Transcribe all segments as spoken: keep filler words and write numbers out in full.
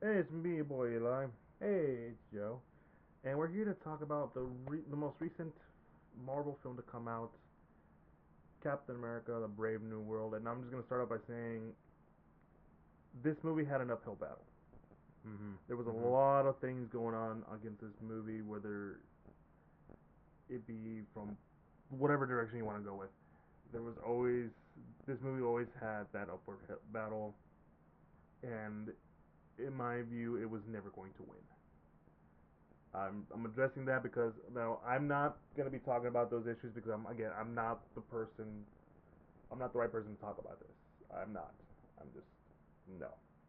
Hey, it's me, your boy Eli, Hey, it's Joe. and we're here to talk about the re- the most recent Marvel film to come out, Captain America: The Brave New World. And I'm just gonna start off by saying this movie had an uphill battle. Mhm. There was a Mhm. lot of things going on against this movie, whether it be from whatever direction you want to go with. There was always this movie always had that upward battle, and in my view, it was never going to win. I'm I'm addressing that because now I'm not gonna be talking about those issues because I'm again I'm not the person I'm not the right person to talk about this. I'm not. I'm just no.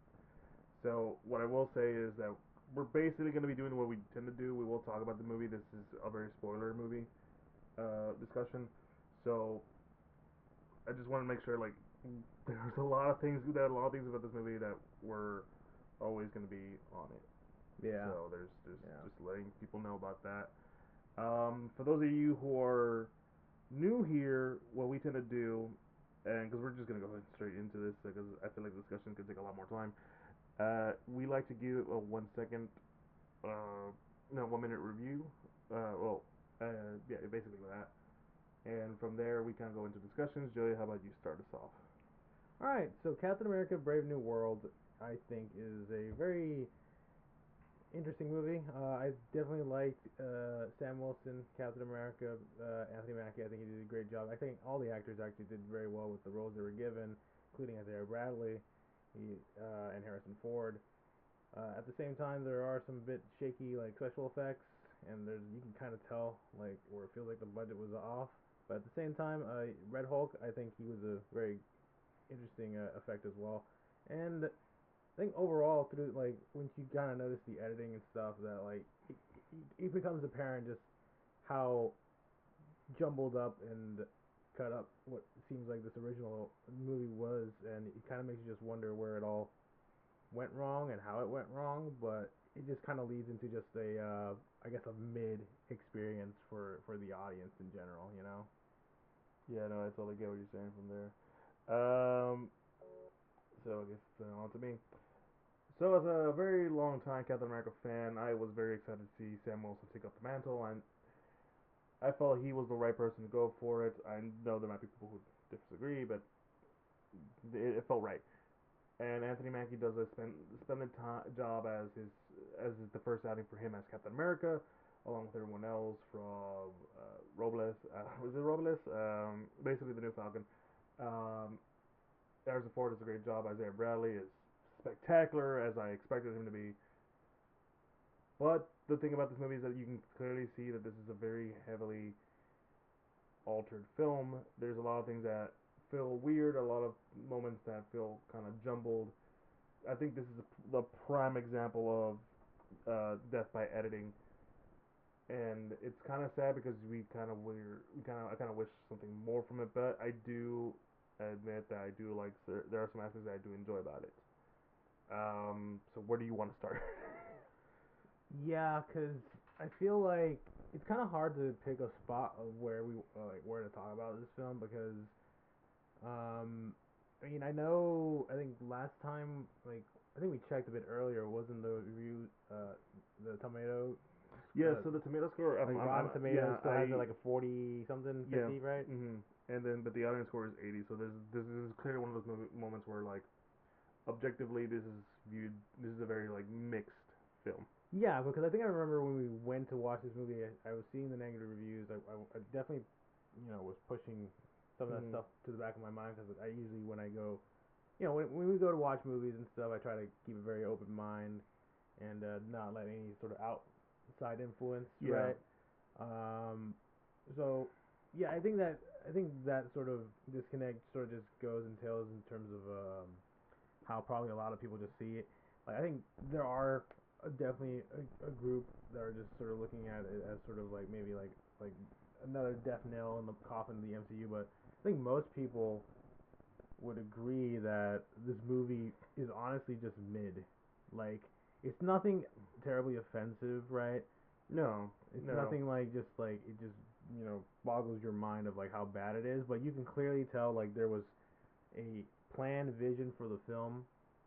So what I will say is that we're basically gonna be doing what we tend to do. We will talk about the movie. This is a very spoiler movie uh, discussion. So I just want to make sure like there's a lot of things that a lot of things about this movie that were always gonna be on it. Yeah. So there's just Yeah. just letting people know about that. Um, for those of you who are new here, what we tend to do, and because we're just gonna go straight into this because I feel like the discussion could take a lot more time. Uh, we like to give a one second, uh, no, one minute review. Uh, well, uh, yeah, basically that. And from there, we kind of go into discussions. Joey, how about you start us off? All right. So Captain America: Brave New World, I think, is a very interesting movie. Uh, I definitely liked uh, Sam Wilson, Captain America, uh, Anthony Mackie. I think he did a great job. I think all the actors actually did very well with the roles they were given, including Isaiah Bradley, he, uh, and Harrison Ford. Uh, at the same time, there are some bit shaky like special effects, and there's you can kind of tell like where it feels like the budget was off. But at the same time, uh, Red Hulk, I think he was a very interesting uh, effect as well. And I think overall, through like once you kind of notice the editing and stuff, that like it, it, it becomes apparent just how jumbled up and cut up what seems like this original movie was, and it kind of makes you just wonder where it all went wrong and how it went wrong, but it just kind of leads into just a, uh, I guess, a mid experience for for the audience in general, you know. Yeah, no, I totally get what you're saying from there. Um, so I guess uh, on to me. So as a very long time Captain America fan, I was very excited to see Sam Wilson take up the mantle, and I felt he was the right person to go for it. I know there might be people who disagree, but it, it felt right. And Anthony Mackie does a spend, splendid to- job as his as the first outing for him as Captain America, along with everyone else from uh, Robles. Uh, was it Robles? Um, basically the new Falcon. Um, Harrison Ford does a great job. Isaiah Bradley is spectacular as I expected him to be. But the thing about this movie is that you can clearly see that this is a very heavily altered film. There's a lot of things that feel weird, a lot of moments that feel kind of jumbled. I think this is the prime example of uh, death by editing, and it's kind of sad because we kind of we're we kind of I kind of wish something more from it, but I do admit that I do like there are some aspects that I do enjoy about it. Um, so where do you want to start? Yeah, cause I feel like it's kind of hard to pick a spot of where we uh, like where to talk about this film because um I mean I know I think last time like I think we checked a bit earlier wasn't the review uh the tomato Yeah, uh, so the tomato score, I'm, like I'm, I'm Rotten Tomatoes yeah, still has it I like a forty something yeah, fifty, right? mhm, and then but the audience score is eighty, so this this is clearly one of those mo- moments where like objectively this is viewed this is a very like mixed film. Yeah, because I think I remember when we went to watch this movie, I, I was seeing the negative reviews. I, I, I definitely, you know, was pushing some of that Mhm. stuff to the back of my mind because I usually when I go, you know, when when we go to watch movies and stuff, I try to keep a very open mind and uh, not let any sort of outside influence, Yeah. right? Um, so yeah, I think that I think that sort of disconnect sort of just goes and tails in terms of um, how probably a lot of people just see it. Like I think there are uh, definitely a, a group that are just sort of looking at it as sort of like maybe like like another death nail in the coffin of the M C U, but I think most people would agree that this movie is honestly just mid. Like it's nothing terribly offensive, right? No. It's No. nothing like just like it just you know boggles your mind of like how bad it is, but you can clearly tell like there was a planned vision for the film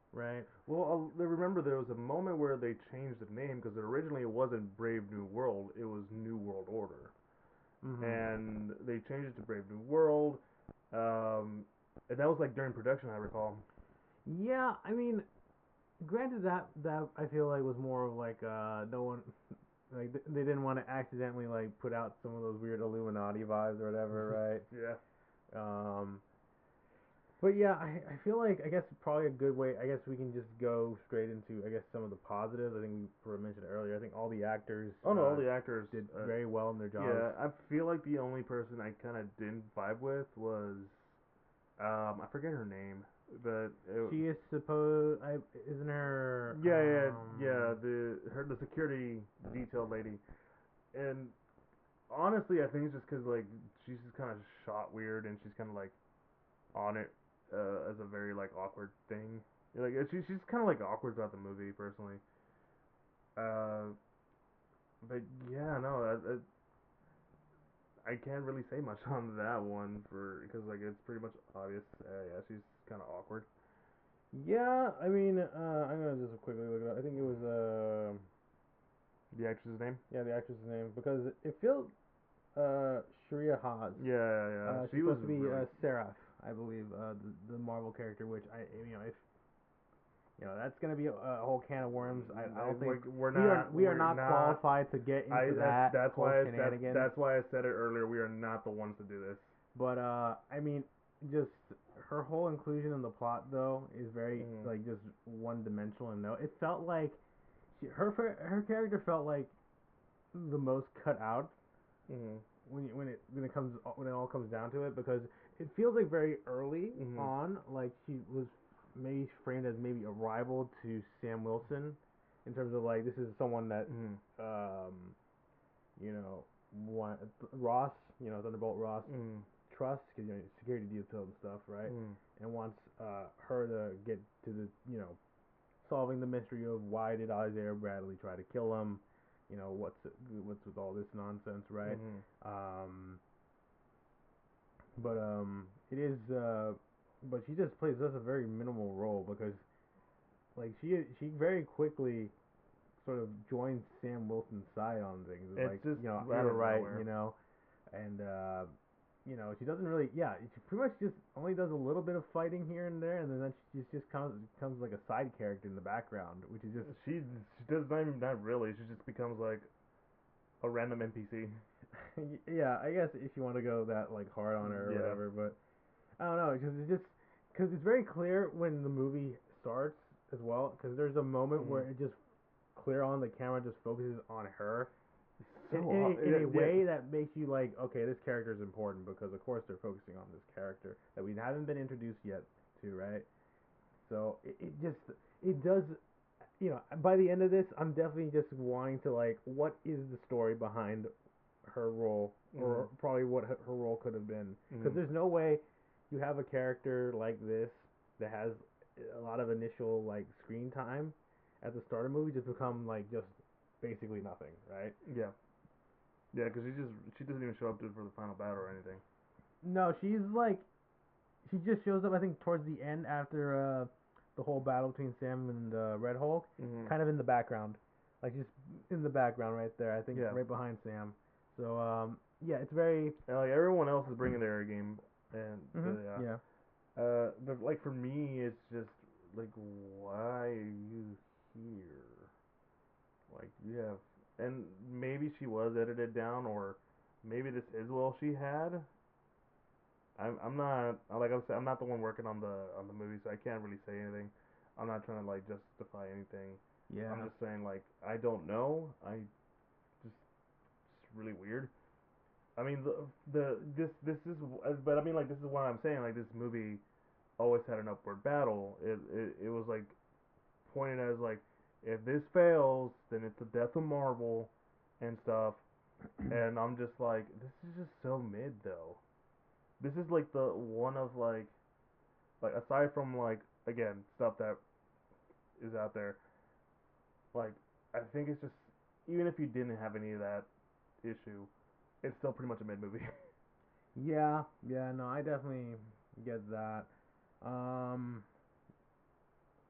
right? Well, uh, remember there was a moment where they changed the name because originally it wasn't Brave New World, it was New World Order, Mhm. and they changed it to Brave New World, um, and that was like during production, I recall. Yeah, I mean, granted that that I feel like was more of like uh no one like th- they didn't want to accidentally like put out some of those weird Illuminati vibes or whatever, Yeah. right? Um, but yeah, I, I feel like I guess probably a good way. I guess we can just go straight into I guess some of the positives. I think we sort of mentioned earlier. I think all the actors Oh no, all uh, the actors. did Uh, very well in their jobs. yeah, I feel like the only person I kind of didn't vibe with was, um, I forget her name, but it, She is supposed. I isn't her. yeah, yeah, yeah, Um, the her the security detail lady, and honestly, I think it's just because like she's just kind of shot weird, and she's kind of like on it uh, as a very like awkward thing. Like she, she's kind of like awkward throughout the movie, personally. Uh, but yeah, no, I, I, I can't really say much on that one for because like it's pretty much obvious. Uh, yeah, she's kind of awkward. yeah, I mean, uh, I'm gonna just quickly look it up. I think it was uh, The actress's name? yeah, the actress's name because it feels uh Sharia Haas. Yeah, yeah, yeah. Uh, she's She was supposed to be really. uh, Seraph, I believe, uh, the, the Marvel character. Which I, you know, if you know, that's gonna be a, a whole can of worms. I, I don't think Like we're we are not, we are we're not not. qualified to get I into that's that that's whole why I, that's shenanigans. that's why I said it earlier. We are not the ones to do this. But uh, I mean, just her whole inclusion in the plot though is very Mm. like just one dimensional. And no, it felt like she, her her character felt like the most cut out Mhm. when you, when it when it comes when it all comes down to it because it feels like very early Mhm. on like she was maybe framed as maybe a rival to Sam Wilson in terms of like this is someone that Mhm. um you know one, Ross you know Thunderbolt Ross Mhm. trusts because you know security detail and stuff right Mhm. and wants uh her to get to the you know solving the mystery of why did Isaiah Bradley try to kill him you know what's what's with all this nonsense right Mhm. um but um, it is. Uh, but she just plays such a very minimal role because like she she very quickly sort of joins Sam Wilson's side on things. It's It's like just you know out you're of right, nowhere. you know, and uh, you know she doesn't really. Yeah, she pretty much just only does a little bit of fighting here and there, and then she just just comes becomes like a side character in the background, which is just She she does not even not really. She just becomes like a random N P C. yeah. I guess if you want to go that like hard on her or Yeah. whatever, but I don't know, because it's just because it's very clear when the movie starts as well. Because there's a moment Mhm. where it just clear on the camera just focuses on her in, So in, uh, a, in yeah, a yeah. way that makes you like, okay, this character is important because of course they're focusing on this character that we haven't been introduced yet to, right? So it, it just it does. You know, by the end of this, I'm definitely just wanting to like, what is the story behind her role, or Mhm. probably what her, her role could have been. Because Mhm. there's no way you have a character like this that has a lot of initial like screen time at the start of the movie just become like just basically nothing, right? Yeah. Yeah, because she just she doesn't even show up to for the final battle or anything. No, she's like she just shows up I think towards the end after uh, the whole battle between Sam and uh, Red Hulk, Mhm. kind of in the background, like just in the background right there. I think Yeah. right behind Sam. So um, yeah, it's very. And like everyone else is bringing their A game, and but Mhm. yeah. Yeah. Uh, but like for me, it's just like, why are you here? Like you have, and maybe she was edited down, or maybe this is all she had. I'm I'm not like I'm I'm not the one working on the on the movie, so I can't really say anything. I'm not trying to like justify anything. I'm Yeah. just saying like I don't know. I just it's really weird. I mean the the this this is but I mean like this is what I'm saying like this movie always had an upward battle. It it, it was like pointed as like if this fails, then it's the death of Marvel and stuff. And I'm just like this is just so mid though. This is like the one of like like aside from like again stuff that is out there, like I think it's just even if you didn't have any of that issue, it's still pretty much a mid movie. Yeah. Yeah. No, I definitely get that. Um.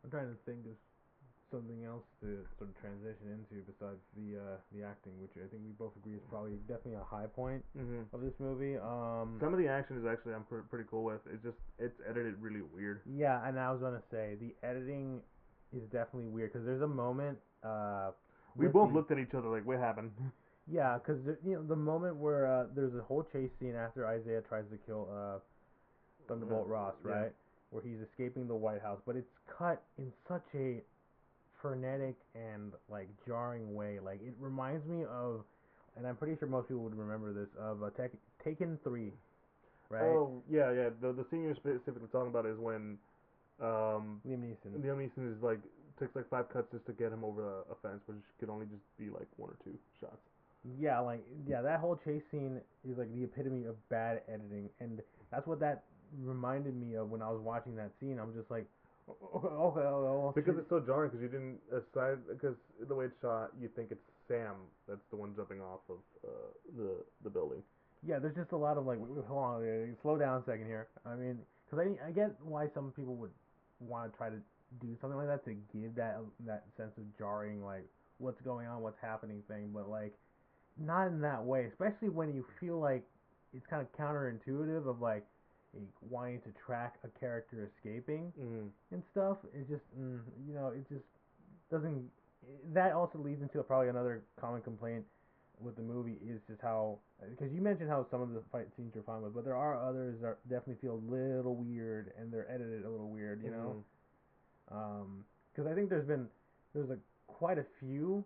I'm trying to think of something else to sort of transition into besides the uh, the acting, which I think we both agree is probably definitely a high point Mm-hmm. of this movie. Um, Some of the action is actually I'm pr- pretty cool with. It's just it's edited really weird. yeah, and I was gonna say the editing is definitely weird because there's a moment. Uh, We with both the, looked at each other like, what happened? Yeah, because you know the moment where uh, there's a whole chase scene after Isaiah tries to kill uh, Thunderbolt Uh, Ross, yeah. right? Where he's escaping the White House, but it's cut in such a frenetic and like jarring way. Like it reminds me of, and I'm pretty sure most people would remember this of uh, Tek- Taken three, right? Oh yeah, yeah. The the scene you're specifically talking about is when um Liam Neeson. Liam Neeson is like takes like five cuts just to get him over a, a fence, which could only just be like one or two shots. Yeah, like yeah, that whole chase scene is like the epitome of bad editing, and that's what that reminded me of when I was watching that scene. I'm just like, okay, okay, okay, Because it's so jarring, because you didn't aside because the way it's shot, you think it's Sam that's the one jumping off of uh, the the building. yeah, there's just a lot of like, wait, wait, hold on, uh, slow down a second here. I mean, because I I get why some people would want to try to do something like that to give that that sense of jarring, like what's going on, what's happening thing, but like not in that way, especially when you feel like it's kind of counterintuitive of like eh, wanting to track a character escaping Mm. and stuff. It just, mm, you know, it just doesn't. That also leads into probably another common complaint with the movie is just how, because you mentioned how some of the fight scenes you're fine with, but there are others that definitely feel a little weird and they're edited a little weird, you know. Mhm. Um, because I think there's been there's a quite a few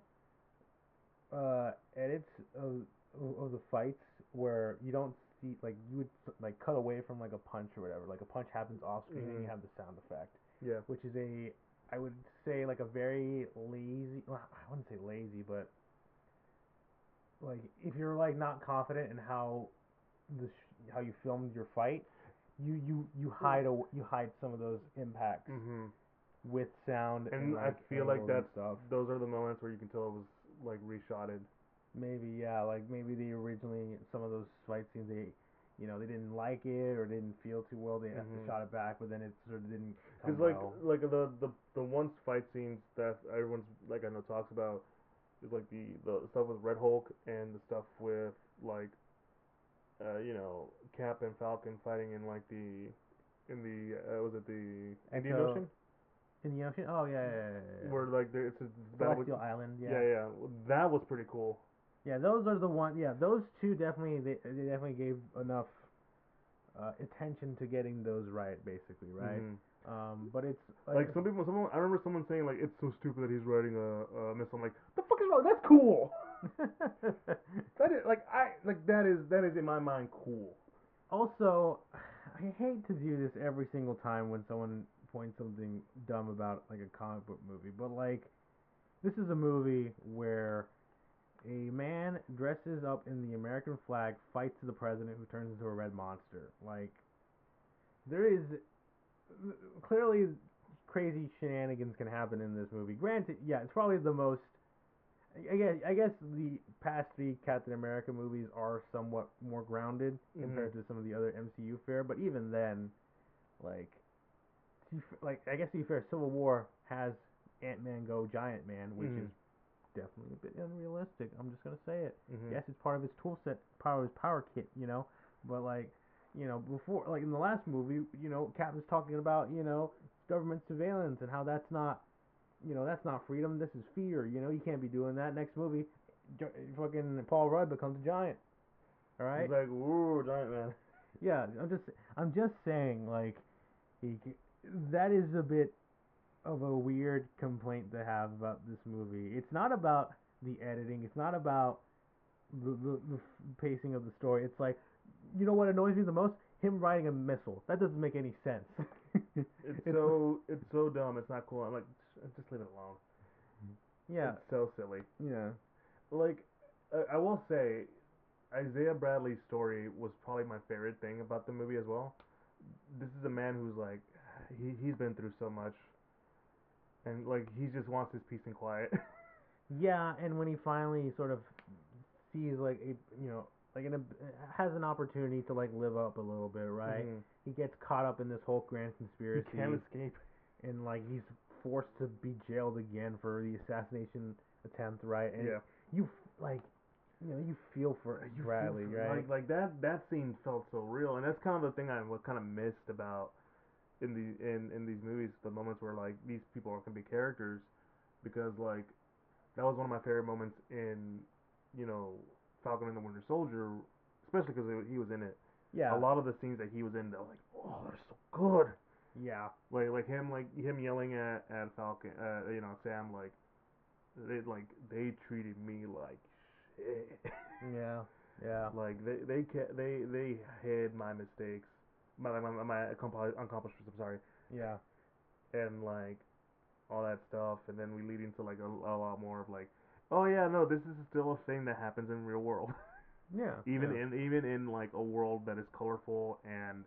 uh edits of of the fights where you don't see like you would like cut away from like a punch or whatever, like a punch happens off screen and Mhm. you have the sound effect, Yeah. which is a I would say like a very lazy, well, I wouldn't say lazy, but like if you're like not confident in how the sh- how you filmed your fight, you you you hide a, you hide some of those impacts Mhm. with sound and, And I like feel like angles and that's stuff. those are the moments where you can tell it was like reshotted. Maybe yeah, like maybe they originally some of those fight scenes they, you know, they didn't like it or didn't feel too well. They Mhm. shot it back, but then it sort of didn't come Because like well. like the the the one fight scenes that everyone's like I know talks about is like the the stuff with Red Hulk and the stuff with like uh you know Cap and Falcon fighting in like the in the uh, was it the Indian Echo Ocean in the ocean. Oh yeah, yeah, yeah, yeah, yeah. where like there, it's a, that was Celestial Island. Yeah. yeah yeah that was pretty cool. Yeah, those are the one. Yeah, those two definitely they, they definitely gave enough uh, attention to getting those right, basically, right? Mhm. Um, but it's Like like some people, someone I remember someone saying like it's so stupid that he's riding a, a missile. I'm like, the fuck is wrong? That's cool. That is like I like that is that is in my mind cool. also, I hate to do this every single time when someone points something dumb about like a comic book movie, but like this is a movie where a man dresses up in the American flag, fights the president who turns into a red monster. Like there is clearly crazy shenanigans can happen in this movie. Granted, yeah, it's probably the most. I guess I guess the past three Captain America movies are somewhat more grounded Mhm. compared to some of the other M C U fare, but even then, like, like I guess to be fair, Civil War has Ant Man go Giant Man, which Mhm. is definitely a bit unrealistic. I'm just gonna say it. Mhm. Yes, it's part of his tool set, part of his power kit, you know. But like, you know, before, like in the last movie, you know, Cap was talking about, you know, government surveillance and how that's not, you know, that's not freedom. This is fear. You know, you can't be doing that. Next movie, Gi- fucking Paul Rudd becomes a giant. All right. He's like, ooh, giant man. Yeah, I'm just, I'm just saying, like, he, that is a bit of a weird complaint to have about this movie. It's not about the editing. It's not about the, the, the pacing of the story. It's like, you know what annoys me the most? Him riding a missile. That doesn't make any sense. It's, It's- so it's so dumb. It's not cool. I'm like, just leave it alone. yeah, It's so silly. yeah. Like, uh, I will say, Isaiah Bradley's story was probably my favorite thing about the movie as well. This is a man who's like, he he's been through so much, and like he just wants his peace and quiet. Yeah, and when he finally sort of sees like a, you know, like an, has an opportunity to like live up a little bit, right? Mhm. He gets caught up in this whole grand He conspiracy. can't escape. And like he's forced to be jailed again for the assassination attempt, right? And Yeah. you f- like, you know, you feel for You feel Bradley, for- right? Like like that that scene felt so real, and that's kind of the thing I what kind of missed about in the in in these movies, the moments where like these people are gonna be characters, because like that was one of my favorite moments in, you know, Falcon and the Winter Soldier, especially because he was in it. Yeah. A lot of the scenes that he was in, they're like, oh, they're so good. Yeah. Like like him like him yelling at at Falcon, uh, you know, Sam, like they like they treated me like shit. Yeah. Yeah. Like they they ca- they they hid my mistakes, my my my, my accompli- accomplishments. I'm sorry, Yeah. and like all that stuff, and then we lead into like a, a lot more of like, oh yeah, no, this is still a thing that happens in real world. Yeah. even yeah. in even in like a world that is colorful and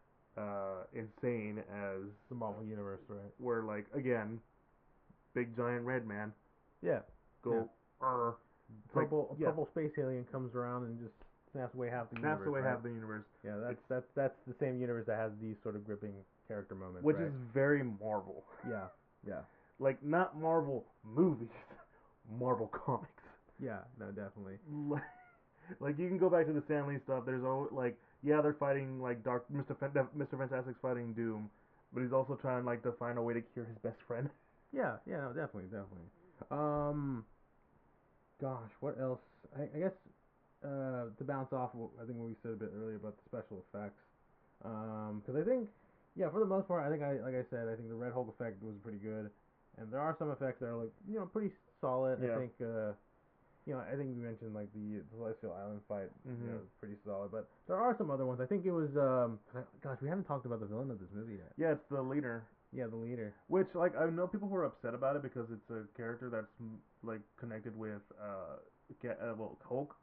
uh insane as the Marvel universe, right? where like again, big giant red man Yeah. go. Uh, it's like, Purple yeah, purple space alien comes around and just snaps away half the snaps universe. away right? half the universe, Yeah, that's It's- that's that's the same universe that has these sort of gripping character moments, which right? is very Marvel. Yeah. Yeah. Like not Marvel movies, Marvel comics. Yeah. No, definitely. Like, like you can go back to the Stan Lee stuff. There's all like, yeah, they're fighting like Dark Mister Fan- Mister Fantastic's fighting Doom, but he's also trying like to find a way to cure his best friend. Yeah. Yeah. No, definitely, definitely. Um. Gosh, what else? I, I guess uh, to bounce off, what, I think what we said a bit earlier about the special effects. Because I think, yeah, for the most part, I think I like I said, I think the Red Hulk effect was pretty good, and there are some effects that are like you know pretty solid. Yeah. I think, uh, you know, I think we mentioned like the, the Celestial Island fight, you Mhm. know, was pretty solid. But there are some other ones. I think it was, um, gosh, we haven't talked about the villain of this movie yet. Yeah, it's the leader. Yeah, the leader. Which like I know people who are upset about it because it's a character that's mm, like connected with uh, Ga- uh well Hulk,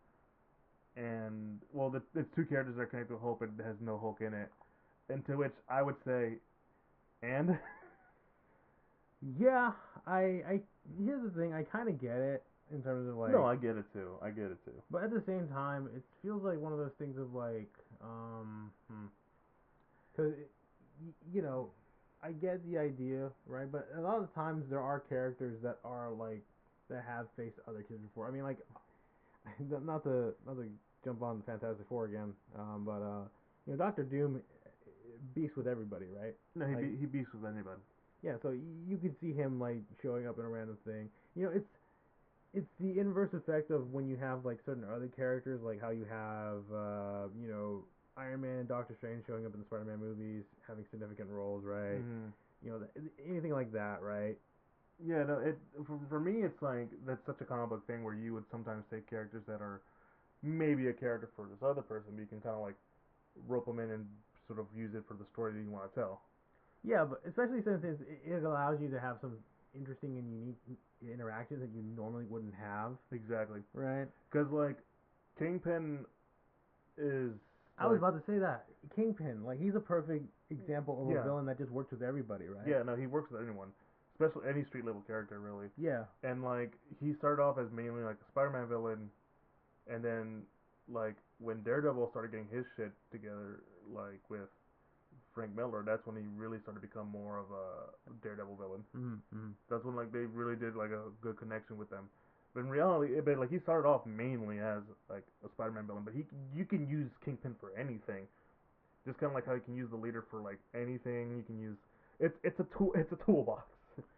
and well the, it's two characters that are connected with Hulk, but it has no Hulk in it. And to which I would say, and Yeah, I, I. Here's the thing. I kind of get it in terms of like. no, I get it too. I get it too. But at the same time, it feels like one of those things of like, um, because you know, I get the idea, right? But a lot of times there are characters that are like that have faced other kids before. I mean, like, not to not to jump on Fantastic Four again, um, but uh, you know, Doctor Doom beats with everybody, right? No, he Like- be, he beats with anybody. Yeah, so y- you could see him like showing up in a random thing. You know, it's it's the inverse effect of when you have like certain other characters, like how you have uh, you know Iron Man and Doctor Strange showing up in the Spider-Man movies, having significant roles, right? Mhm. You know, th- anything like that, right? Yeah, no, it for, for me it's like that's such a comic book thing where you would sometimes take characters that are maybe a character for this other person, but you can kind of like rope them in and sort of use it for the story that you want to tell. Yeah, but especially since it's, it allows you to have some interesting and unique interactions that you normally wouldn't have, Exactly, right? because like Kingpin is. I was like- about to say that Kingpin, like he's a perfect example of Yeah. a villain that just works with everybody, right? Yeah, no, he works with anyone, especially any street level character, really. Yeah. And like he started off as mainly like a Spider-Man villain, and then like when Daredevil started getting his shit together, like with Frank Miller, that's when he really started to become more of a Daredevil villain. Mm-hmm. That's when like they really did like a good connection with them. But in reality, it, but like he started off mainly as like a Spider-Man villain, but he you can use Kingpin for anything. Just kind of like how you can use the leader for like anything. You can use it's it's a tool it's a toolbox.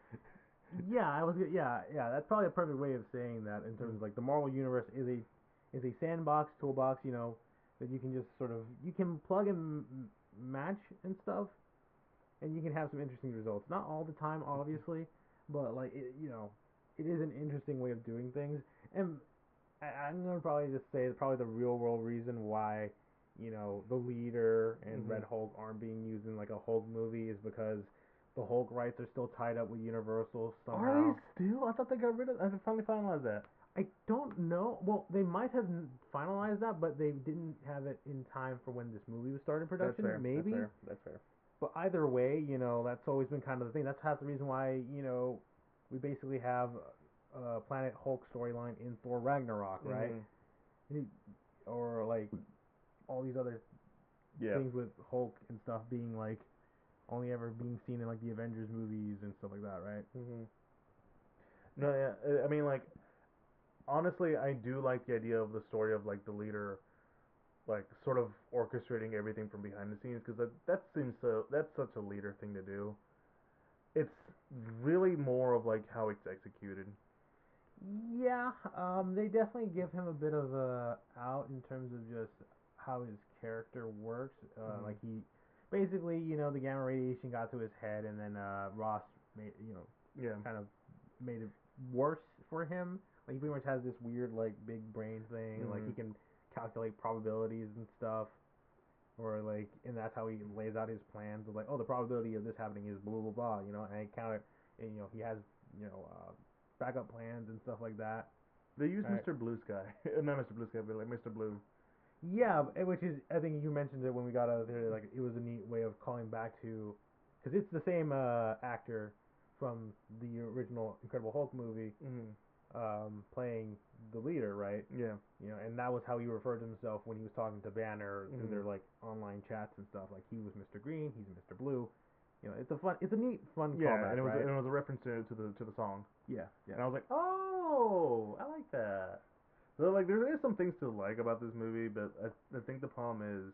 Yeah, I was. Yeah, yeah. That's probably a perfect way of saying that in terms of like the Marvel universe is a is a sandbox toolbox. You know that you can just sort of you can plug and m- match and stuff, and you can have some interesting results. Not all the time, obviously, but like it, you know, it is an interesting way of doing things. And I, I'm gonna probably just say that probably the real world reason why you know the leader and Mhm. Red Hulk aren't being used in like a Hulk movie is because the Hulk rights are still tied up with Universal somehow. Are they still? I thought they got rid of. I finally finalized that. I don't know. Well, they might have n- finalized that, but they didn't have it in time for when this movie was starting production. That's fair. Maybe. That's fair. That's fair. But either way, you know, that's always been kind of the thing. That's half the reason why, you know, we basically have a Planet Hulk storyline in Thor Ragnarok, right? Mhm. Or like all these other Yeah. things with Hulk and stuff being like only ever being seen in like the Avengers movies and stuff like that, right? Mhm. No, yeah. uh, I mean, like, honestly, I do like the idea of the story of like the leader, like, sort of orchestrating everything from behind the scenes, because that that seems so. That's such a leader thing to do. It's really more of like how it's executed. Yeah, um, they definitely give him a bit of a out in terms of just how his character works. Uh, Mhm. like he, basically, you know, the gamma radiation got to his head, and then uh, Ross made, you know, Yeah. kind of made it worse for him. Like he pretty much has this weird, like, big brain thing. Like he Mhm. can calculate probabilities and stuff, or like, and that's how he lays out his plans of like, oh, the probability of this happening is blah blah blah. You know, and he kind of, and, you know, he has, you know, uh, backup plans and stuff like that. They use Right. mister Blue Sky, not mister Blue Sky, but like mister Blue. Yeah, b- which is, I think you mentioned it when we got out of there. Like it was a neat way of calling back to, because it's the same uh, actor from the original Incredible Hulk movie, Mhm. um, playing the leader, right? Yeah. You know, and that was how he referred to himself when he was talking to Banner through their Mhm. like online chats and stuff. Like he was mister Green, he's mister Blue. You know, it's a fun, it's a neat, fun Yeah, and callback, it was right? and it was a reference to to the to the song, Yeah, yeah. and I was like, oh, I like that. So like, there is some things to like about this movie, but I, I think the problem is,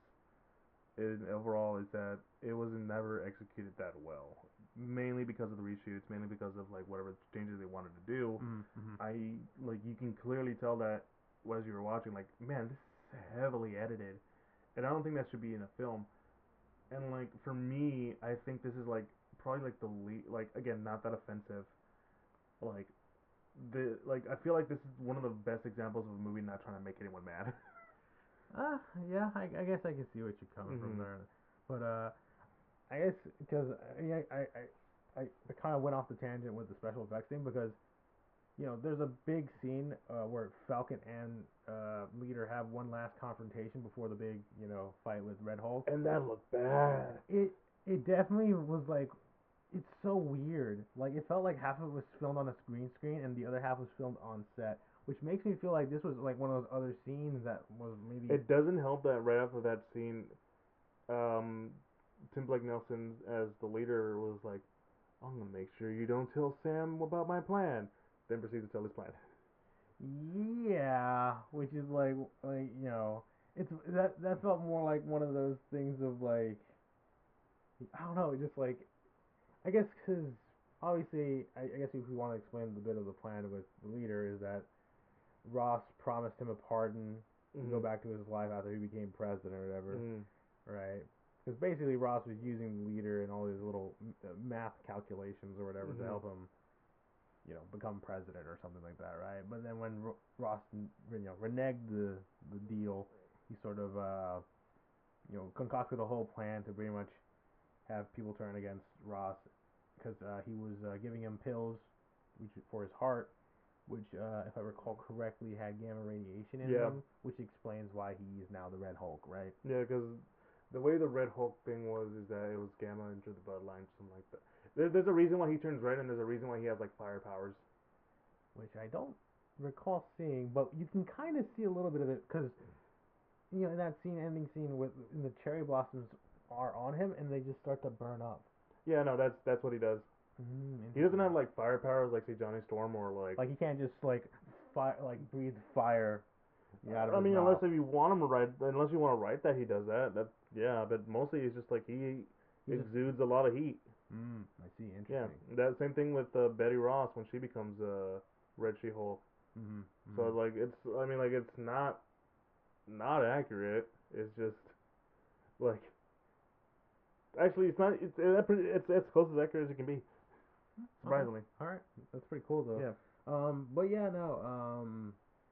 is overall is that it was never executed that well. Mainly because of the reshoots, mainly because of like whatever changes they wanted to do. Mm-hmm. I like you can clearly tell that as you were watching, like, man, this is heavily edited, and I don't think that should be in a film. And like for me, I think this is like probably like the lead, like again, not that offensive. Like the like I feel like this is one of the best examples of a movie not trying to make anyone mad. Uh, yeah, I, I guess I can see what you're coming from Mhm. there, but uh, I guess because I I I, I, I kind of went off the tangent with the special effects thing because you know there's a big scene uh, where Falcon and uh, Leader have one last confrontation before the big you know fight with Red Hulk. And that looked bad. It it definitely was like it's so weird. Like it felt like half of it was filmed on a green screen and the other half was filmed on set, which makes me feel like this was like one of those other scenes that was maybe. It doesn't help that right after that scene, um, Tim Blake Nelson as the leader was like, "I'm gonna make sure you don't tell Sam about my plan." Then proceeds to tell his plan. Yeah, which is like like you know, it's that that felt more like one of those things of like I don't know, just like I guess because obviously I, I guess if we want to explain the bit of the plan with the leader is that Ross promised him a pardon to go Mhm. back to his life after he became president or whatever, Mhm. right? Because basically Ross was using the leader and all these little uh, math calculations or whatever to Mhm. help him you know, become president or something like that, right? But then when R- Ross, you know, reneged the the deal, he sort of, uh, you know, concocted a whole plan to pretty much have people turn against Ross because uh, he was uh, giving him pills, which for his heart, which, uh, if I recall correctly, had gamma radiation in Yeah. them, which explains why he is now the Red Hulk, right? Yeah, because the way the Red Hulk thing was is that it was gamma into the bloodline, something like that. There, there's a reason why he turns red, and there's a reason why he has like fire powers. Which I don't recall seeing, but you can kind of see a little bit of it because you know, in that scene, ending scene with in the cherry blossoms are on him and they just start to burn up. Yeah, no, that's that's what he does. Mm, He doesn't interesting. have like fire powers like say Johnny Storm or like. Like he can't just like fire, like breathe fire out of I his mean, unless mouth. if you want him to write, unless you want to write that he does that. That yeah, but mostly it's just like he He just. exudes a lot of heat. Mm, I see. Yeah, Interesting. that same thing with uh, Betty Ross when she becomes uh, Red She-Hulk. Mm-hmm. So Mm-hmm. like it's, I mean like it's not not accurate. It's just like actually it's not it's it's it's as close as accurate as it can be. Okay. Surprisingly. All right. That's pretty cool though. Yeah. Um, but yeah, no. Um,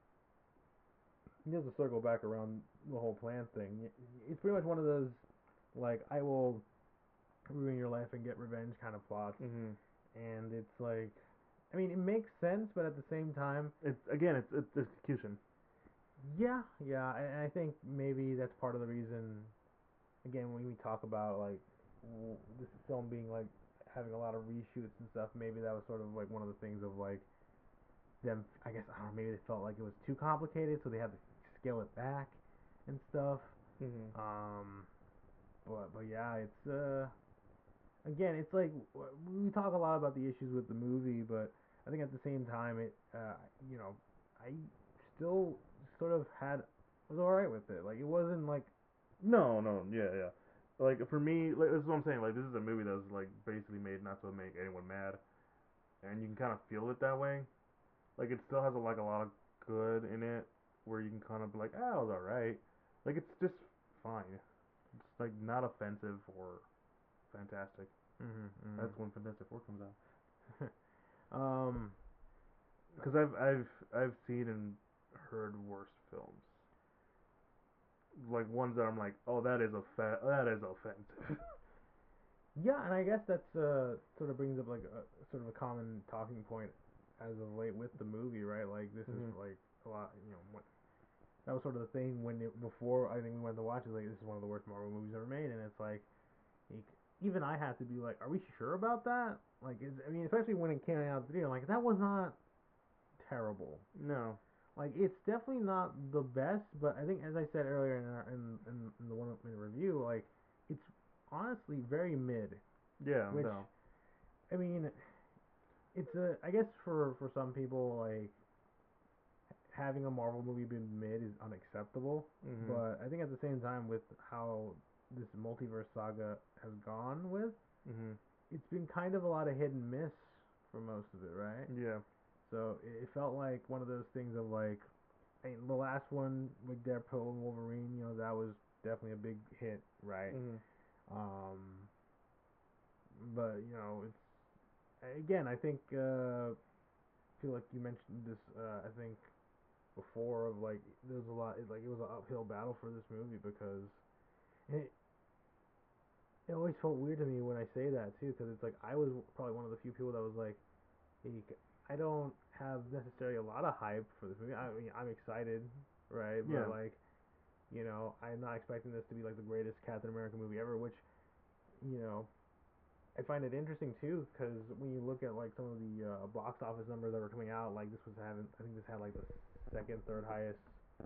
just to circle back around the whole plan thing, it's pretty much one of those like I will ruin your life and get revenge kind of plots, Mhm. and it's like I mean, it makes sense, but at the same time, It's again it's it's execution. yeah, yeah, and I think maybe that's part of the reason. Again, when we talk about like w- this film being like having a lot of reshoots and stuff, maybe that was sort of like one of the things of like them. I guess I don't know. Maybe they felt like it was too complicated, so they had to scale it back and stuff. Mhm. Um, but but yeah, it's uh, again, it's like w- we talk a lot about the issues with the movie, but I think at the same time, it, uh, you know, I still sort of had was all right with it. Like it wasn't like No, no, yeah, yeah. Like for me, like, this is what I'm saying. Like this is a movie that's like basically made not to make anyone mad, and you can kind of feel it that way. Like it still has a, like a lot of good in it, where you can kind of be like, ah, it was alright. Like it's just fine. It's like not offensive or fantastic. mm-hmm, That's when Fantastic Four comes out. mm-hmm. um, Because I've I've I've seen and heard worse films. Like ones that I'm like, oh, that is a fa- that is offensive. yeah, and I guess that's uh sort of brings up like a sort of a common talking point as of late with the movie, right? Like this is Mhm. like a lot, you know, what that was sort of the thing when it, before I think we went to watch it. Like this is one of the worst Marvel movies ever made, and it's like, like even I had to be like, are we sure about that? Like, is, I mean, especially when it came out the video, like that was not terrible. No. Like it's definitely not the best, but I think as I said earlier in our, in, in, in the one minute review, like it's honestly very mid. Yeah. Which No. I mean, it's a I guess for for some people like having a Marvel movie be mid is unacceptable, Mhm. but I think at the same time with how this multiverse saga has gone with, Mhm. it's been kind of a lot of hit and miss for most of it, right? Yeah. So it, it felt like one of those things of like, I mean, the last one with Deadpool and Wolverine, you know, that was definitely a big hit, right? Mhm. Um, but you know, it's again, I think uh, I feel like you mentioned this. Uh, I think before of like there was a lot, it, like it was an uphill battle for this movie because it, it always felt weird to me when I say that too, because it's like I was probably one of the few people that was like, hey, I don't have necessarily a lot of hype for this movie. I mean, I'm excited, right? But Yeah. like, you know, I'm not expecting this to be like the greatest Captain America movie ever, which, you know, I find it interesting too, because when you look at like some of the uh, box office numbers that were coming out, like this was having, I think this had like the second, third highest.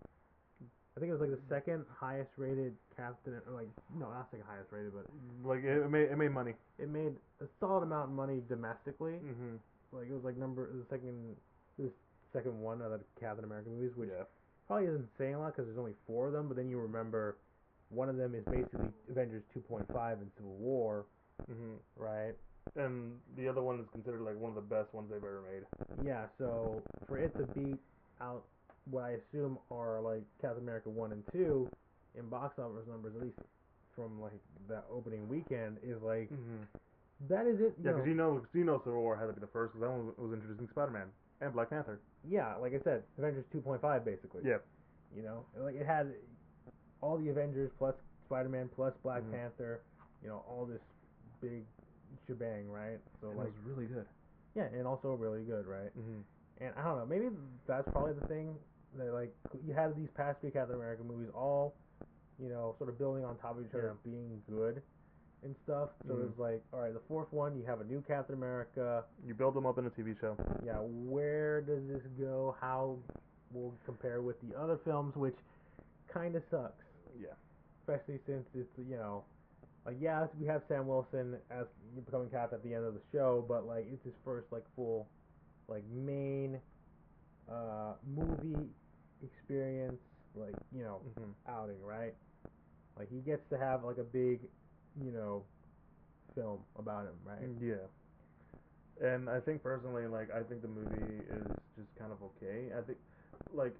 I think it was like the second highest rated Captain, or like no, not second highest rated, but Like it, it made it made money. it made a solid amount of money domestically. Mhm. Like it was like number the second, the second one of the Captain America movies, which Yeah. probably isn't saying a lot because there's only four of them. But then you remember, one of them is basically Avengers two point five in Civil War, Mhm. right? And the other one is considered like one of the best ones they've ever made. Yeah, so for it to beat out what I assume are like Captain America one and two in box office numbers, at least from like that opening weekend, is like Mhm. that is it. You Yeah, because know, you know, cause you know, Civil War had to be the first, because that one was introducing Spider-Man and Black Panther. yeah, like I said, Avengers two point five basically. Yeah. You know, like it had all the Avengers plus Spider-Man plus Black Mhm. Panther. You know, all this big shebang, right? So And it like, was really good. yeah, and also really good, right? Mhm. And I don't know, maybe that's probably the thing that like you had these past three Captain America movies all, you know, sort of building on top of each other, Yeah. being good and stuff. So Mhm. it's like, all right, the fourth one, you have a new Captain America. You build them up in a T V show. Yeah, where does this go? How will compare with the other films, which kind of sucks, Yeah. especially since it's you know, like yeah, we have Sam Wilson as becoming Cap at the end of the show, but like it's his first like full, like main uh, movie experience, like you know, Mhm. outing, right? Like he gets to have like a big, you know, film about him, right? Yeah. And I think personally, like, I think the movie is just kind of okay. I think, like,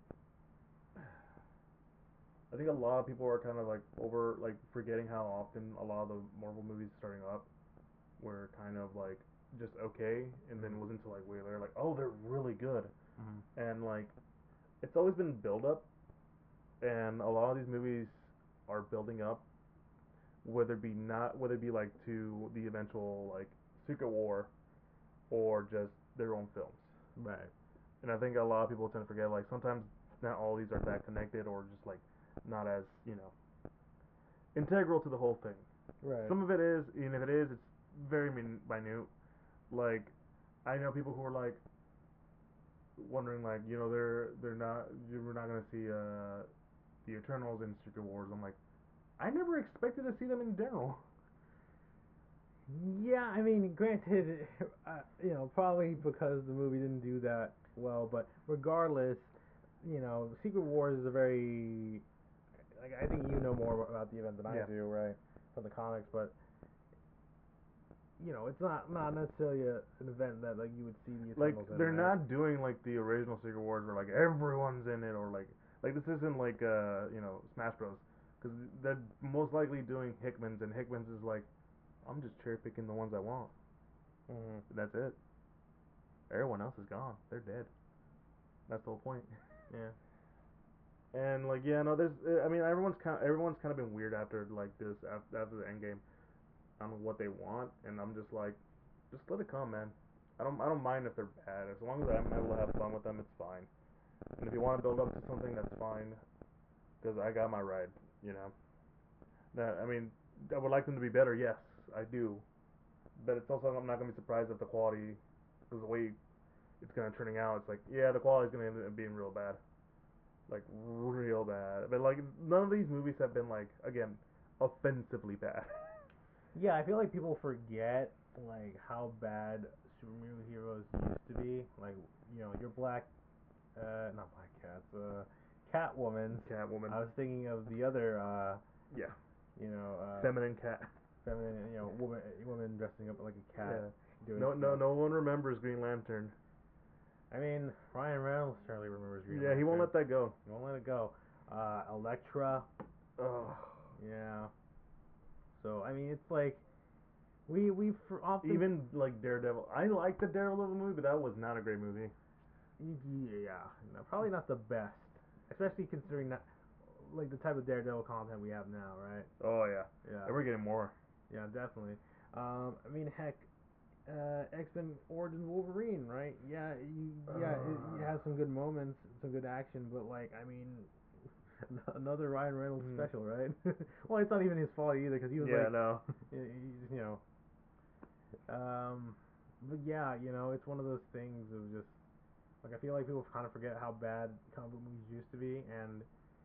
I think a lot of people are kind of like over, like, forgetting how often a lot of the Marvel movies starting up were kind of like just okay, and then it wasn't until like way later, like, oh, they're really good. Mm-hmm. And like, it's always been build up, and a lot of these movies are building up, whether it be not, whether it be like to the eventual like Secret War, or just their own films. Right. And I think a lot of people tend to forget, like, sometimes not all these are that connected, or just like not as, you know, integral to the whole thing. Right. Some of it is, even if it is, it's very min- minute. Like, I know people who are like wondering, like, you know, they're they're not, we're not gonna see uh the Eternals in Secret Wars. I'm like, I never expected to see them in general. Yeah, I mean, granted, uh, you know, probably because the movie didn't do that well, but regardless, you know, Secret Wars is a very like I think you know more about the event than I Yeah. do, right, from the comics, but you know, it's not not necessarily a, an event that like you would see the Like Eternals in, they're right? not doing like the original Secret Wars where like everyone's in it or like like this isn't like uh you know Smash Bros. Because they're most likely doing Hickman's and Hickman's is like I'm just cherry picking the ones I want. Mhm. That's it. Everyone else is gone. They're dead. That's the whole point. Yeah. And like yeah, no, there's uh, I mean everyone's kind of, everyone's kind of been weird after like this after, after the end game on what they want, and I'm just like, just let it come, man. I don't I don't mind if they're bad as long as I'm able to have fun with them. It's fine. And if you want to build up to something, that's fine. Because I got my ride, you know. That I mean, I would like them to be better. Yes, I do. But it's also I'm not gonna be surprised if the quality, because the way it's gonna turning out, it's like yeah, the quality's gonna end up being real bad, like real bad. But like none of these movies have been like again offensively bad. Yeah, I feel like people forget like how bad superheroes used to be. Like, you know, your black, uh, not Black Cats, uh, Catwoman. Catwoman, I was thinking of the other, uh, yeah, you know, uh, feminine cat. feminine, you know, woman, woman dressing up like a cat Yeah, doing no no stuff. no one remembers Green Lantern. I mean, Ryan Reynolds certainly remembers Green Yeah, he won't Lantern. let that go. He won't let it go. Uh, Elektra, Oh, yeah. So I mean, it's like we we often even like Daredevil. I like the Daredevil movie, but that was not a great movie. yeah, no, probably not the best, especially considering that like the type of Daredevil content we have now, right? Oh yeah, Yeah, and we're getting more. yeah, definitely. Um, I mean, heck, uh, X Men Origins Wolverine, right? Yeah, you, yeah, it, it has some good moments, some good action, but like, I mean, another Ryan Reynolds Mm. special, right? Well, it's not even his fault either, because he was Yeah, like, no. you know, um, but yeah, you know, it's one of those things of just like I feel like people kind of forget how bad comic book movies used to be, and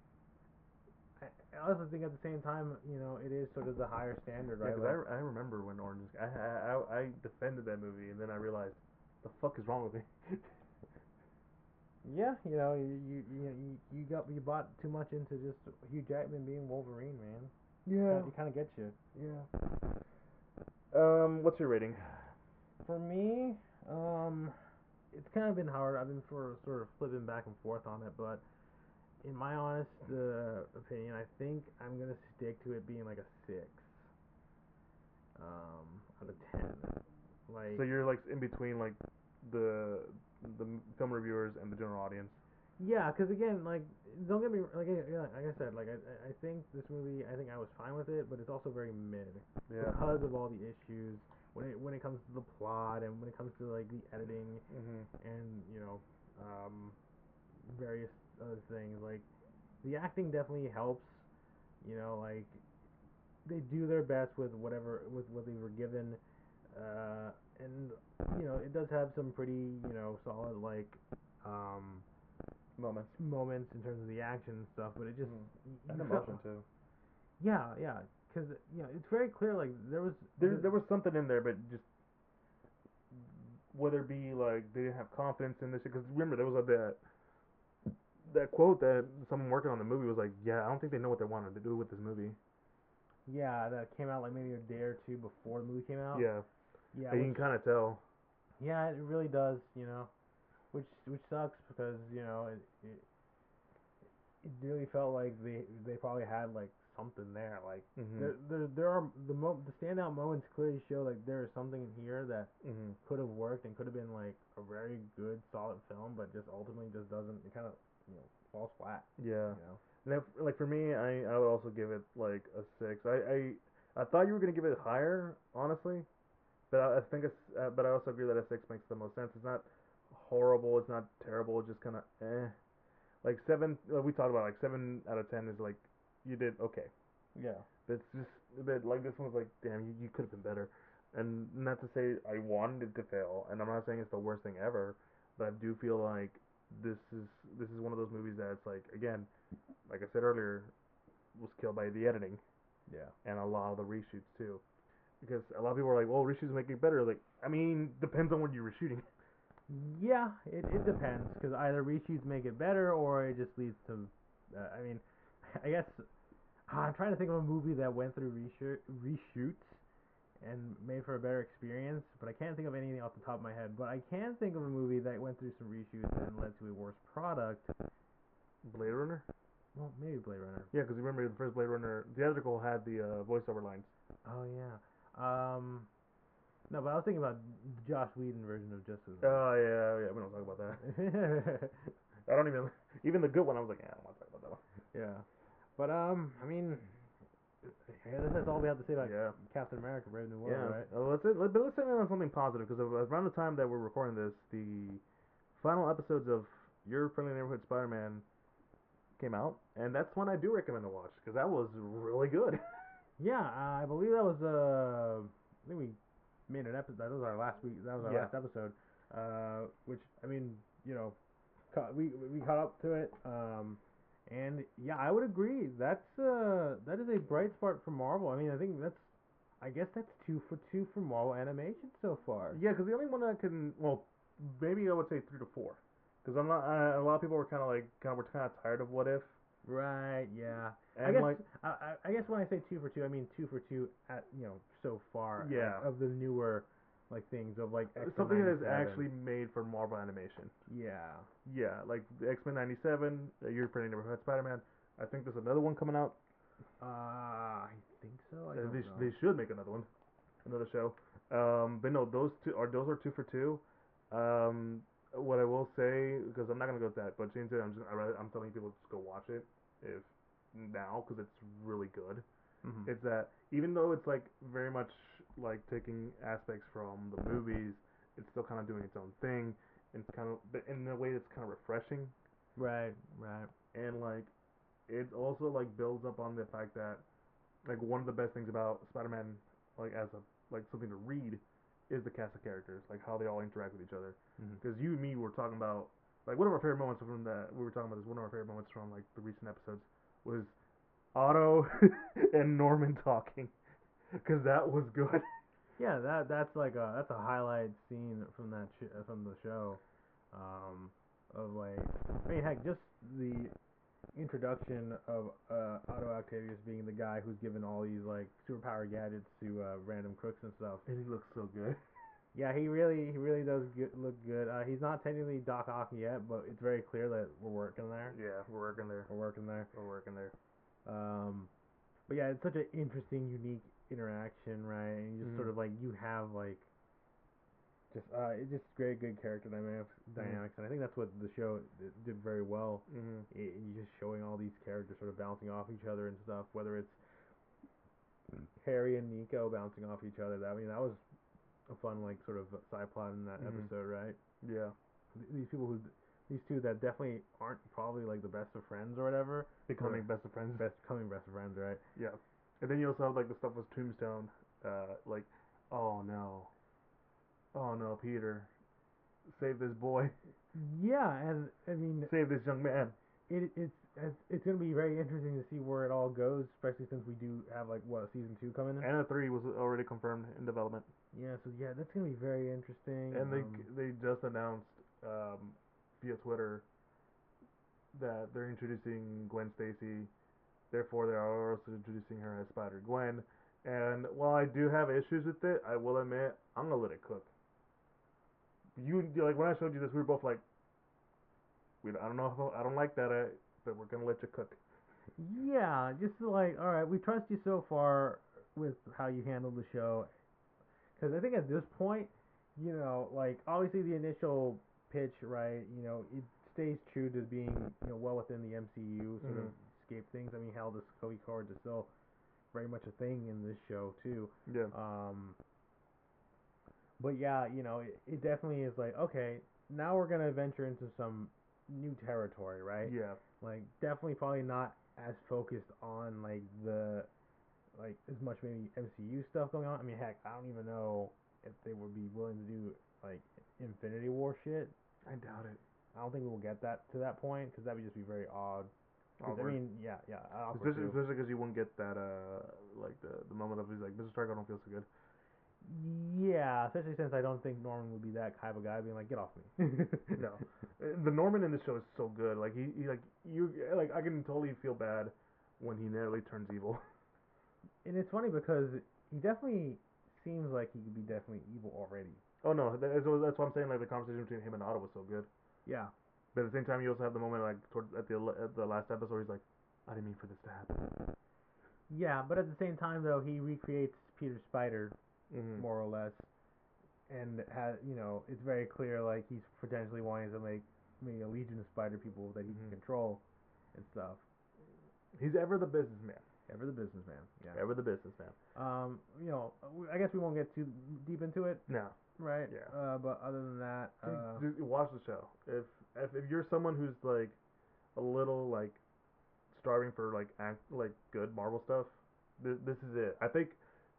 I, I also think at the same time, you know, it is sort of the higher standard, Yeah, right? because Like, I, I remember when Orange is. I, I I I defended that movie, and then I realized, the fuck is wrong with me? yeah, you know, you you you you got you bought too much into just Hugh Jackman being Wolverine, man. Yeah, It kind of gets you. yeah. Um, what's your rating? For me, um, it's kind of been hard. I've been for sort of flipping back and forth on it, but in my honest uh, opinion, I think I'm gonna stick to it being like a six, um, out of ten. Like, So you're like in between like the the film reviewers and the general audience. yeah, because again, like, don't get me like, I- yeah, like I said, like I, I think this movie, I think I was fine with it, but it's also very mid Yeah. because of all the issues when it when it comes to the plot and when it comes to like the editing Mhm. and you know, um, various other things. Like the acting definitely helps. You know, like they do their best with whatever with what they were given, uh, and you know, it does have some pretty you know solid like um Moments. moments in terms of the action and stuff, but it just Mhm. y- And you felt emotion too. yeah yeah because you know it's very clear like there was There the, there was something in there, but just whether it be like they didn't have confidence in this because remember there was a that that quote that someone working on the movie was like, yeah, I don't think they know what they wanted to do with this movie. yeah that came out like maybe a day or two before the movie came out. Yeah, Yeah, and you which can kind of tell. yeah it really does you know which which sucks because you know it, it it really felt like they they probably had like something there like Mhm. there there there are the mo- the standout moments clearly show like there is something in here that Mhm. could have worked and could have been like a very good solid film but just ultimately just doesn't it kind of you know falls flat Yeah. you know Now, like for me, I I would also give it like a six. I I, I thought you were gonna give it higher, honestly, but I, I think it's uh, but I also agree that a six makes the most sense. It's not horrible. It's not terrible. It's just kind of eh. Like seven, uh, we talked about like seven out of ten is like you did okay. yeah But it's just a bit like this one's like damn, you, you could have been better. And not to say I wanted it to fail, and I'm not saying it's the worst thing ever, but I do feel like this is this is one of those movies that's like again, like I said earlier, was killed by the editing yeah and a lot of the reshoots too. because a lot of people are like, well, reshoots make it better. Like, I mean, depends on what you're reshooting. Yeah, it, it depends because either reshoots make it better or it just leads to. Uh, I mean, I guess ah, I'm trying to think of a movie that went through reshoot, reshoots and made for a better experience, but I can't think of anything off the top of my head. But I can think of a movie that went through some reshoots and led to a worse product. Blade Runner. Well, maybe Blade Runner. Yeah, because you remember the first Blade Runner, the theatrical had the uh, voiceover lines. Oh yeah. Um. No, but I was thinking about the Josh Whedon version of Justice. Oh yeah, yeah. We don't talk about that. I don't even even the good one. I was like, yeah, I don't want to talk about that one. Yeah. But um, I mean, I guess that's all we have to say about Yeah. Captain America: Brave New World, Yeah. right? Uh, let's let, but let's end on something positive because around the time that we're recording this, the final episodes of Your Friendly Neighborhood Spider-Man came out, and that's one I do recommend to watch because that was really good. Yeah, I believe that was uh, I think we made an episode. That was our last week. That was our Yeah. last episode. Uh, which I mean, you know, ca- we we caught up to it. Um, and yeah, I would agree. That's uh, that is a bright spot for Marvel. I mean, I think that's, I guess that's two for two for Marvel animation so far. Yeah, because the only one that can, well, maybe I would say three to four, because I'm not. Uh, a lot of people were kind of like, kind of were kind of tired of What If. Right. Yeah. And I guess like, I, I I guess when I say two for two, I mean two for two at you know so far. Yeah. Of, of the newer like things of like X-Men something that is ninety-seven. actually made for Marvel animation. Yeah. Yeah, like X-Men ninety-seven, uh, Your Friendly Neighborhood Spider-Man. I think there's another one coming out. Uh, I think so. I Uh, don't they, know. they should make another one, another show. Um, but no, those two are those are two for two. Um, what I will say, because I'm not gonna go with that, but James, I'm just I rather, I'm telling people just go watch it if now because it's really good. Mhm. It's that even though it's like very much like taking aspects from the movies, it's still kind of doing its own thing, and it's kind of but in a way that's kind of refreshing, Right. Right. and like it also like builds up on the fact that like one of the best things about Spider-Man, like as a like something to read, is the cast of characters, like how they all interact with each other. Mhm. Because you and me were talking about like one of our favorite moments from the we were talking about this one of our favorite moments from like the recent episodes was Otto and Norman talking, because that was good. Yeah. That that's like a that's a highlight scene from that sh- uh, from the show. Um, of like, I mean, heck, just the introduction of uh, Otto Octavius being the guy who's given all these like superpower gadgets to uh, random crooks and stuff. And he looks so good. Yeah, he really he really does good, look good. Uh, he's not technically Doc Ock yet, but it's very clear that we're working there. Yeah, we're working there. We're working there. We're working there. Um, but yeah, it's such an interesting, unique interaction, right? And you just Mhm. sort of like you have like just uh, it's just great, good character dynamics, dynamics, and I think that's what the show d- did very well. Mhm. It, you just showing all these characters sort of bouncing off each other and stuff. Whether it's Harry and Nico bouncing off each other, that I mean that was a fun like sort of side plot in that Mhm. episode, right? Yeah. Th- These people who, these two that definitely aren't probably like the best of friends or whatever, Becoming Right. best of friends. best becoming best of friends, right? Yeah. And then you also have like the stuff with Tombstone, uh, like, oh no, oh no, Peter, save this boy, Yeah, and I mean save this young man. it it's it's, it's gonna be very interesting to see where it all goes, especially since we do have like what season two coming in. And a three was already confirmed in development, Yeah, so yeah, that's gonna be very interesting. and they um, they just announced um, via Twitter that they're introducing Gwen Stacy. Therefore, they are also introducing her as Spider Gwen. And while I do have issues with it, I will admit I'm gonna let it cook. You like when I showed you this, we were both like, we I don't know if I don't like that, uh, but we're gonna let you cook. Yeah, just like, all right, we trust you so far with how you handled the show. Because I think at this point, you know, like, obviously the initial pitch, right, you know, it stays true to being, you know, well within the M C U, sort of Mhm. escape things. I mean, hell, this Cody Cards is still very much a thing in this show, too. Yeah. Um, but yeah, you know, it, it definitely is like, okay, now we're going to venture into some new territory, right? Yeah. Like definitely probably not as focused on like the like as much maybe M C U stuff going on. I mean, heck, I don't even know if they would be willing to do like Infinity War shit. I doubt it. I don't think we'll get that to that point because that would just be very odd. 'Cause, I Awkward. mean, yeah, yeah, awkward Especially too. especially because you won't get that uh like the the moment of he's like Mister Stark, I don't feel so good. Yeah, especially since I don't think Norman would be that kind of a guy, being like, "Get off me." No, Uh, the Norman in this show is so good. Like he, he like you like I can totally feel bad when he nearly turns evil. And it's funny because he definitely seems like he could be definitely evil already. Oh no, that- that's, what- that's what I'm saying. Like the conversation between him and Otto was so good. Yeah. But at the same time, you also have the moment like toward at the at the last episode, he's like, I didn't mean for this to happen. Yeah, but at the same time though, he recreates Peter Spider Mm-hmm. more or less, and has you know it's very clear like he's potentially wanting to make maybe a legion of spider people that he Mm-hmm. can control and stuff. He's ever the businessman. Ever the businessman. Yeah. Ever the businessman. Um, you know, I guess we won't get too deep into it, No. right? Yeah. Uh, but other than that, uh, Just watch the show. If, if if you're someone who's like a little like starving for like act like good Marvel stuff, th- this is it. I think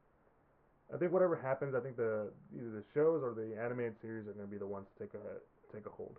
I think whatever happens, I think the either the shows or the animated series are gonna be the ones to take a take a hold.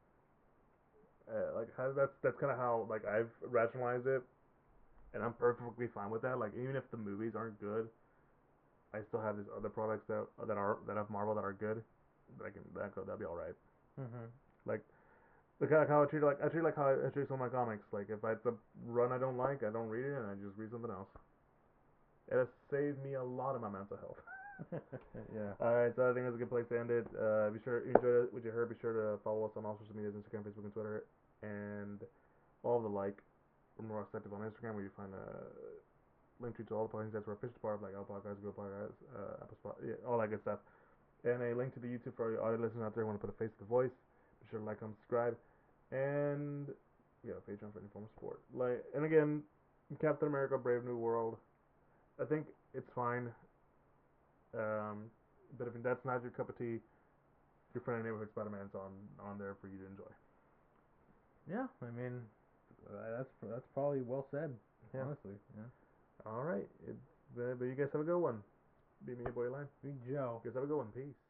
Uh, like how, that's that's kind of how like I've rationalized it, and I'm perfectly fine with that. Like even if the movies aren't good, I still have these other products that that are that have Marvel that are good. That I can that that'll be all right. mhm. Like look at how I treat like I treat like how I treat some of my comics. Like if it's a run I don't like, I don't read it and I just read something else. It has saved me a lot of my mental health. Yeah. Alright, so I think that's a good place to end it. Uh, be sure you enjoyed what you heard. Be sure to follow us on all social medias: Instagram, Facebook, and Twitter, and all of the like from Rock Active on Instagram, where you find a link tree to all the podcasts that's we're official part of, like Apple Podcasts, Google Podcasts, uh, Apple Spot, yeah, all that good stuff, and a link to the YouTube for all your listeners out there who want to put a face to the voice. Be sure to like, comment, subscribe, and we have a Patreon for any form of support. Like, and again, Captain America: Brave New World. I think it's fine. Um, but if that's not your cup of tea, your friendly neighborhood Spider-Man's on on there for you to enjoy. Yeah. I mean, uh, that's that's probably well said. Yeah. Honestly. Yeah. All right. It, but, but you guys have a good one. Be me, your boy Line. Big Joe. You guys have a good one. Peace.